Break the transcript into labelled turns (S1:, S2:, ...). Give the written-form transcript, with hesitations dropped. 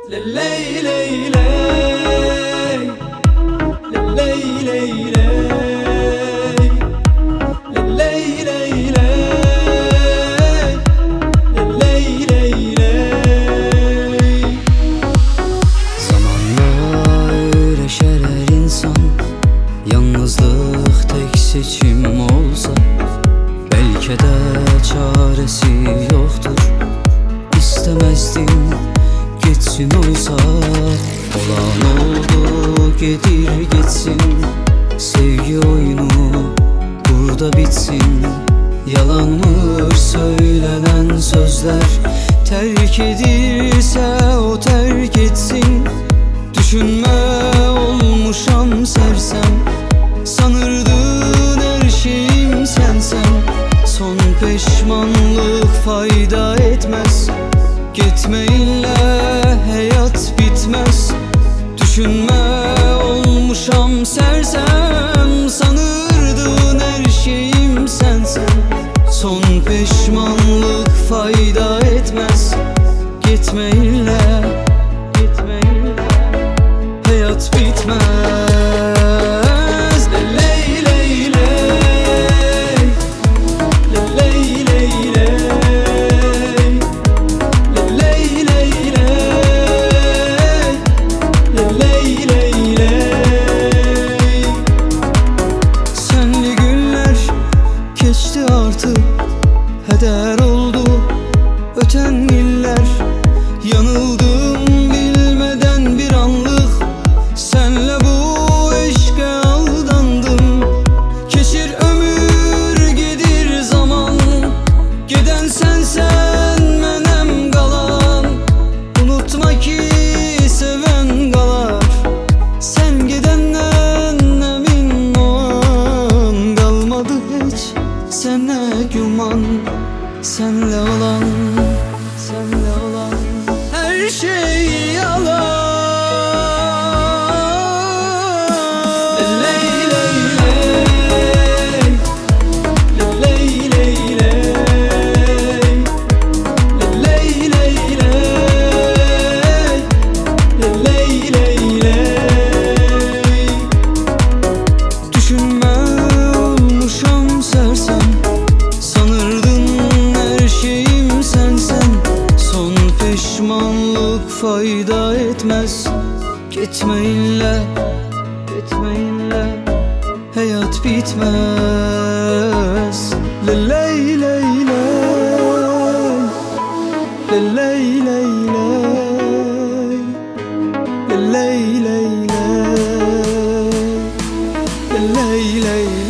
S1: Ley ley ley, ley ley ley, ley ley ley, ley ley ley.
S2: Zamanla öğreşer insan, yalnızlık tek seçim olsa. Belki de çaresi yoktur, istemezdim geçsin oysa. Olan oldu, gelir geçsin, sevgi oyunu burada bitsin. Yalanmış söylenen sözler, terk edilse o terk etsin. Düşünme olmuşam sersem, sanırdın her şeyim sensen. Son peşmanlık fayda etmez, gitmeyinle hayat bitmez. Düşünme olmuşam sersem, sanırdın her şeyim sensen. Son peşmanlık fayda etmez, gitmeyinle hayat bitmez.
S1: Ley ley ley, ley ley ley, ley ley ley, ley ley ley.
S2: Senli günler geçti artık, heder oldu öten iller. Yanıldım bilmeden bir anlık, senle bu eşke aldandım. Geçir ömür gidir zaman, giden sensen menem kalan. Unutma ki seven kalar, sen gidenden emin o an. Kalmadı hiç sana güman, senle olan her şey yalan.
S1: Ley ley ley, ley ley ley, ley ley ley, ley ley ley.
S2: Düşünme olmuşam sersem, sanırdın her şeyim sensen. Son peşmanlık fayda etmez, gitmeyinle hayat bitmez. Ley ley ley, ley ley ley, ley ley ley, ley ley ley.